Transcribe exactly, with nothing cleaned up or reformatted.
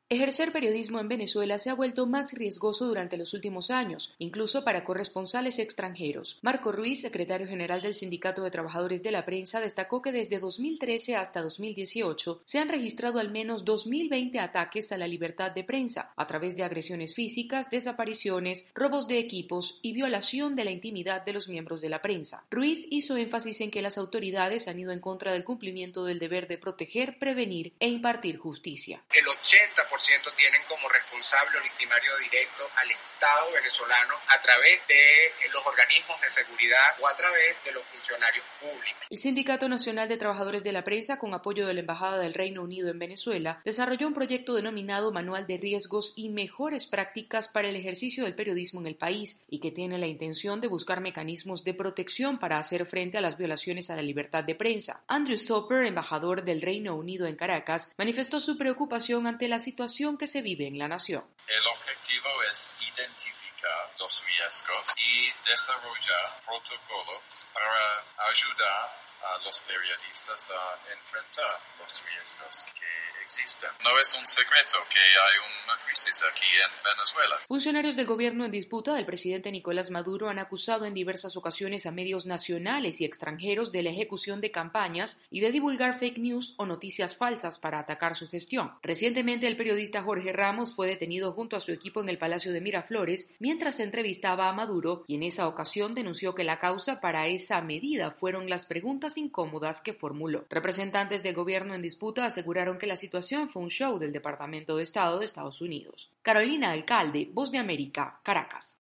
Ejercer periodismo en Venezuela se ha vuelto más riesgoso durante los últimos años, incluso para corresponsales extranjeros. Marco Ruiz, secretario general del Sindicato de Trabajadores de la Prensa, destacó que desde dos mil trece hasta dos mil dieciocho se han registrado al menos dos mil veinte ataques a la libertad de prensa, a través de agresiones físicas, desapariciones, robos de equipos y violación de la intimidad de los miembros de la prensa. Ruiz hizo énfasis en que las autoridades han ido en contra del cumplimiento del deber de proteger, prevenir e impartir justicia. El ochenta por ciento tienen como responsable o victimario directo al Estado venezolano a través de los organismos de seguridad o a través de los funcionarios públicos. El Sindicato Nacional de Trabajadores de la Prensa, con apoyo de la Embajada del Reino Unido en Venezuela, desarrolló un proyecto denominado Manual de Riesgos y Mejores Prácticas para el Ejercicio del Periodismo en el país y que tiene la intención de buscar mecanismos de protección para hacer frente a las violaciones a la libertad de prensa. Andrew Soper, embajador del Reino Unido en Caracas, manifestó su preocupación ante la situación que se vive en la nación. El objetivo es identificar los riesgos y desarrollar protocolos para ayudar a los periodistas a enfrentar los riesgos que existen. No es un secreto que hay una crisis aquí en Venezuela. Funcionarios del gobierno en disputa del presidente Nicolás Maduro han acusado en diversas ocasiones a medios nacionales y extranjeros de la ejecución de campañas y de divulgar fake news o noticias falsas para atacar su gestión. Recientemente, el periodista Jorge Ramos fue detenido junto a su equipo en el Palacio de Miraflores mientras se entrevistaba a Maduro y en esa ocasión denunció que la causa para esa medida fueron las preguntas incómodas que formuló. Representantes del gobierno en disputa aseguraron que la situación fue un show del Departamento de Estado de Estados Unidos. Carolina Alcalde, Voz de América, Caracas.